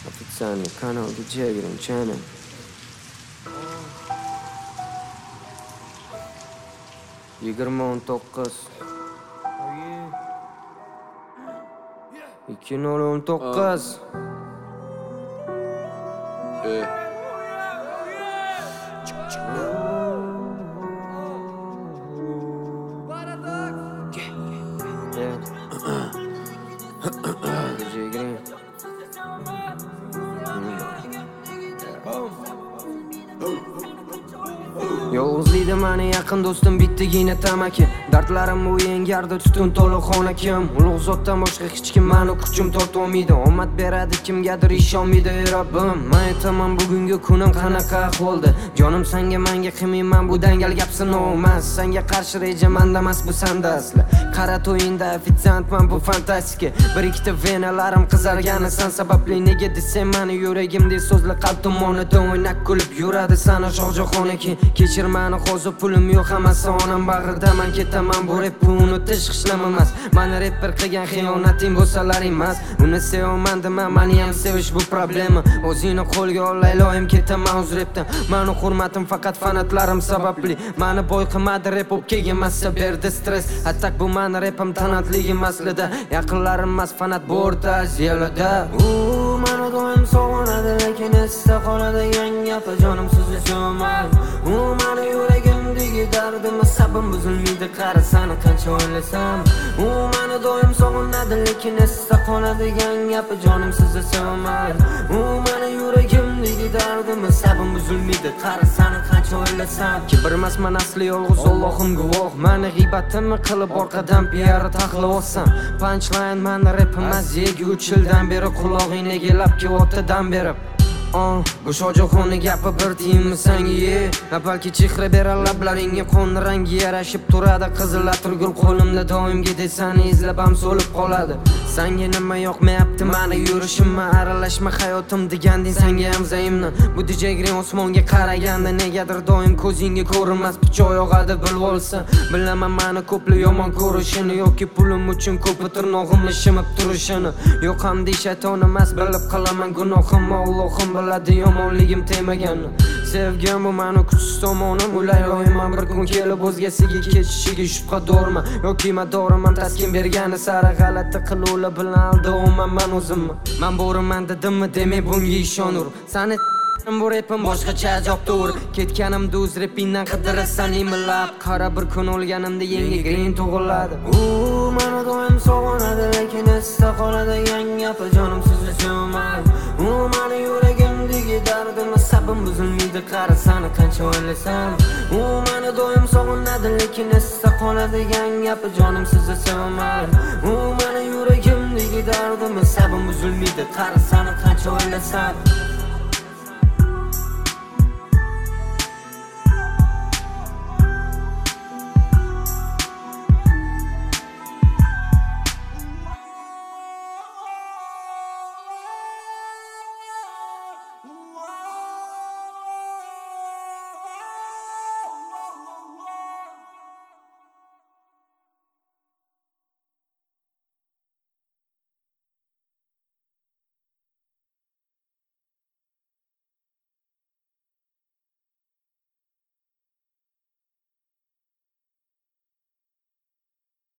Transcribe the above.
Ofitsialniy kanalga jigiring chani. Yigirma 19 2019 Yolg'izlikda mani yaqin do'stim bittagina tamaki. Dardlarim bu yengardi tutun to'liq xonakim. Ulug' zotdan boshqa hech kim meni kuchim tortolmaydi. Omad beradi kimgadir ishonmaydi Robbim. Men aytaman bugungi kunim qanaqa ahvolda. Jonim senga menga qilmayman bu dangal gap sinovmas. Senga qarshi reja menda emas bu senda asli. Qara to'yinda ofitsiantman bu fantastika. Bir ikkita venalarim qizargani sen sababli nega desam meni yuragimda so'zli qalb tomonida o'ynab kulib yuradi sana shohjahoniki. Kechir meni hozir pulim yo'q hammasi onam bag'rida men ketaman bu rap bu unutish xishlam emas. Meni rapper qilgan xiyonating bo'lsalar emas. Uni sevaman dema meni ham sevish bu problema. O'zingni qo'lga ol ilohim ketaman o'z rapdan. Meni hurmatim faqat fanatlarim sababli. Meni boy qilmadi rap o'pkaga massa berdi stress. Atak bu meni rapim tanatligim aslida. Yaqinlarim emas fanat bu o'rta ziyolada. Meni doim sog'inadi lekin esda qoladigan gapi jonim sizni sevmayman. Meni yuragimdagi dardim sabim buzilmaydi qara seni qancha o'ylasam. Meni doim sog'inadi lekin esda qoladigan gapi jonim sizni sevmayman. Meni yuragimdagi dardim sabim buzilmaydi qara seni qancha o'ylasam. Kibr emas men asli yolg'iz Allohim guvoh. Meni g'iybatimni qilib orqadan PR taxlab olsam. Punchline meni rap emas 3 yildan beri qulog'ing negilab o'tadan berib. Bu shohjahonni gapi bir tiyinmi senga ye. Balki chehra berar lablaringga qon rangi yarashib turadi. Qizil atirgul qo'limda doimga desani izlab ham so'lib qoladi. Senga nima yoqmayapti meni yurishimma, aralashma hayotim deganding senga ham zaimni. Bu dijagring osmonga qaraganda negadir doim ko'zingga ko'rinmas pichoq yog'adi bilib olsa. Bilaman meni ko'plar yomon ko'rishini yoki pulim uchun ko'p tirnog'imni shimib turishini. Yo'q ham shayton emas bilib qilaman gunohim Allohim biladi yomonligim tegmaganni. Sevgim bu meni kuchsiz tomonim. Ulayman bir kun kelib o'zgasiga ketishiga shubha dorman yoki madoriman taskin bergani sari g'alati qiluvlar bilan aldayman men o'zimni. Men bo'raman dedimmi demak bunga ishonur. Seni bu rapim boshqacha ajobdir. Ketganimda o'z rapingdan qidirasan imlab. Qara bir kun o'lganimda yangi green tug'iladi. Meni doim sog'inadi lekin esda qoladigan gapi jonim sizni sevmayman. Meni yuragimdagi dardim sabim buzilmaydi qara seni qancha o'ylasam. Meni doim sog'inadi lekin esda qoladigan gapi jonim sizni sevmayman. Meni yuragimdagi dardim sabim buzilmaydi qara seni qancha o'ylasam.